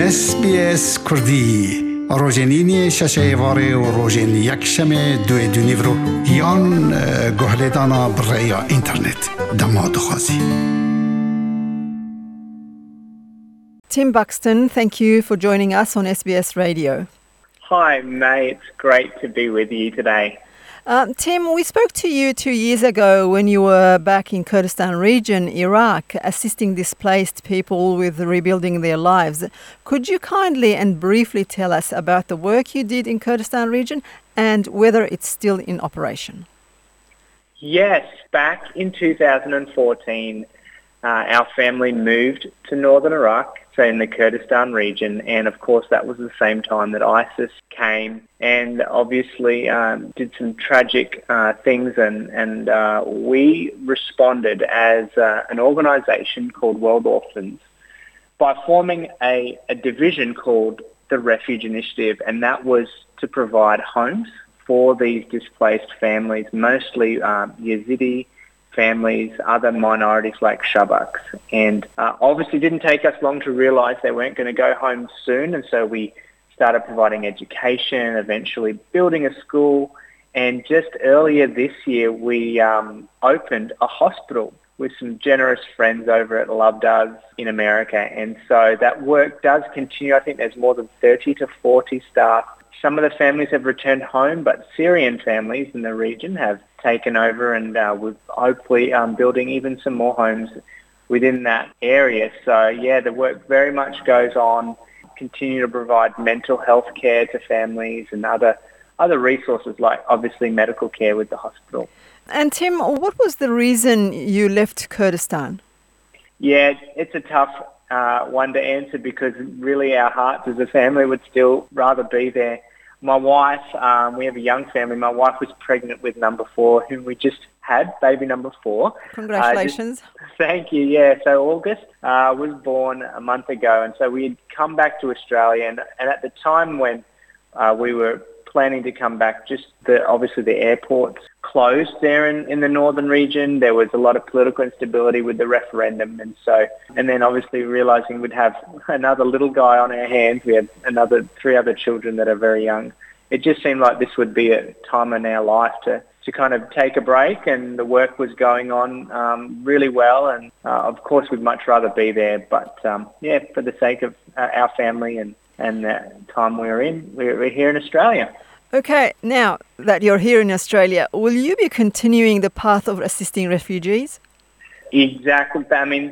SBS كردي روجينيني شاشة واري وروجين يكشمة دوي دونيفرو يان قهلدانا برأي إنترنت دماد خازي. Tim Buxton, thank you for joining us on SBS Radio. Hi, May. It's great to be with you today. Tim, we spoke to you 2 years ago when you were back in Kurdistan region, Iraq, assisting displaced people with rebuilding their lives. Could you kindly and briefly tell us about the work you did in Kurdistan region and whether it's still in operation? Yes, back in 2014, our family moved to northern Iraq, so in the Kurdistan region, and of course that was the same time that ISIS came and obviously did some tragic things, and we responded as an organisation called World Orphans by forming a division called the Refuge Initiative, and that was to provide homes for these displaced families, mostly Yazidi families, other minorities like Shabaks. And obviously didn't take us long to realise they weren't going to go home soon, and so we started providing education, eventually building a school, and just earlier this year we opened a hospital with some generous friends over at Love Does in America, and so that work does continue. I think there's more than 30 to 40 staff. Some of the families have returned home, but Syrian families in the region have taken over, and we're hopefully building even some more homes within that area. So, yeah, the work very much goes on, continue to provide mental health care to families and other resources like, obviously, medical care with the hospital. And Tim, what was the reason you left Kurdistan? Yeah, it's a tough one to answer because really our hearts as a family would still rather be there. My wife, we have a young family. My wife was pregnant with number 4, whom we just had, baby number 4. Congratulations. Thank you. Yeah, so August was born a month ago, and so we had come back to Australia. And at the time when we were planning to come back, obviously the airports closed there in the northern region. There was a lot of political instability with the referendum, and then obviously realising we'd have another little guy on our hands. We had 3 other children that are very young. It just seemed like this would be a time in our life to kind of take a break, and the work was going on really well, and of course we'd much rather be there, but for the sake of our family and the time we're here in Australia. Okay, now that you're here in Australia, will you be continuing the path of assisting refugees? Exactly. I mean,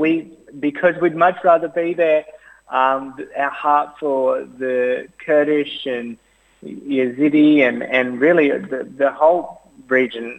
because we'd much rather be there, our heart for the Kurdish and Yazidi and really the whole region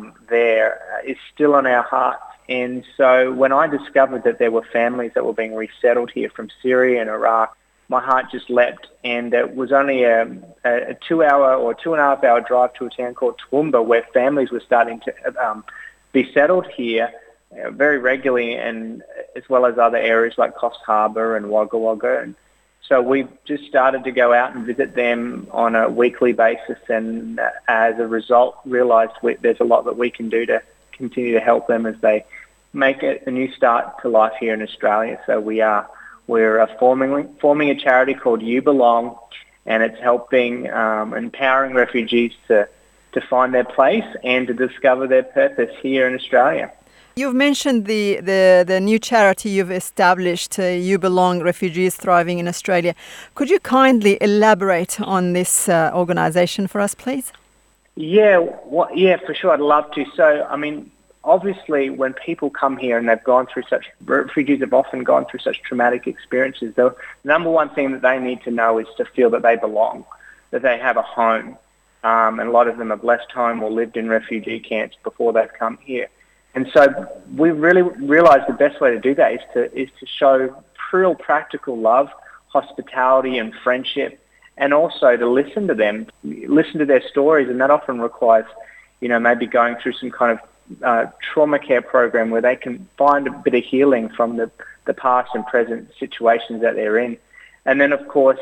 there is still on our hearts. And so when I discovered that there were families that were being resettled here from Syria and Iraq, my heart just leapt, and it was only a 2-hour or 2.5-hour drive to a town called Toowoomba where families were starting to be settled here very regularly, and as well as other areas like Coffs Harbour and Wagga Wagga. And so we just started to go out and visit them on a weekly basis, and as a result realised there's a lot that we can do to continue to help them as they make a new start to life here in Australia. So we're forming a charity called You Belong, and it's helping empowering refugees to find their place and to discover their purpose here in Australia. You've mentioned the new charity you've established, You Belong, Refugees Thriving in Australia. Could you kindly elaborate on this organisation for us, please? Yeah, for sure. I'd love to. So, I mean, obviously, when people come here and refugees have often gone through such traumatic experiences, the number one thing that they need to know is to feel that they belong, that they have a home. And a lot of them have left home or lived in refugee camps before they've come here. And so we really realised the best way to do that is to show real practical love, hospitality and friendship, and also to listen to them, listen to their stories. And that often requires, maybe going through some kind of trauma care program where they can find a bit of healing from the past and present situations that they're in. And then, of course,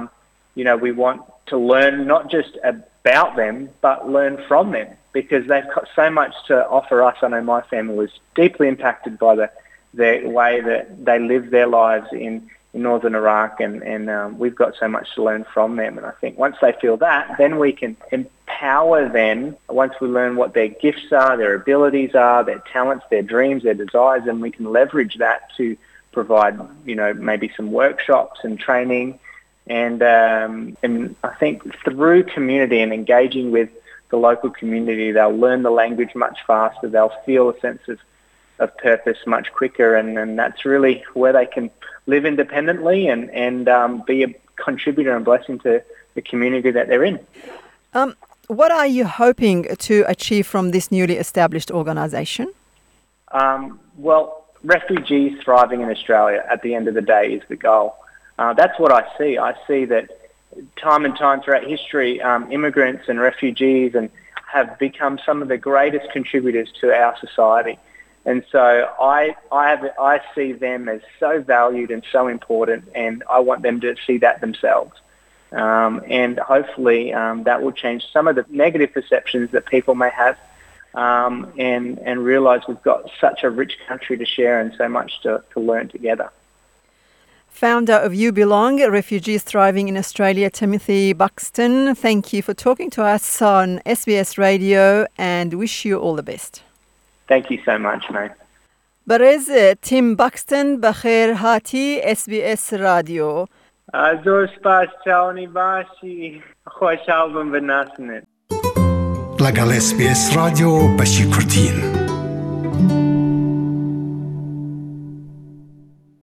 we want to learn not just about them, but learn from them, because they've got so much to offer us. I know my family was deeply impacted by the way that they live their lives in in northern Iraq, and we've got so much to learn from them. And I think once they feel that, then we can empower them. Once we learn what their gifts are, their abilities are, their talents, their dreams, their desires, and we can leverage that to provide, maybe some workshops and training. And I think through community and engaging with the local community, they'll learn the language much faster. They'll feel a sense of purpose much quicker, and that's really where they can live independently and be a contributor and blessing to the community that they're in. What are you hoping to achieve from this newly established organisation? Well, refugees thriving in Australia at the end of the day is the goal. That's what I see. I see that time and time throughout history, immigrants and refugees have become some of the greatest contributors to our society. And so I see them as so valued and so important, and I want them to see that themselves. And hopefully that will change some of the negative perceptions that people may have, and realise we've got such a rich country to share and so much to learn together. Founder of You Belong, Refugees Thriving in Australia, Timothy Buxton, thank you for talking to us on SBS Radio, and wish you all the best. Thank you so much, mate. برز تیم بکستن بخیر هاتی SBS رادیو. زور سپاس چاونی باشی خوشحال بم بناسنت. لەگەڵ SBS رادیۆ بەشی کوردین.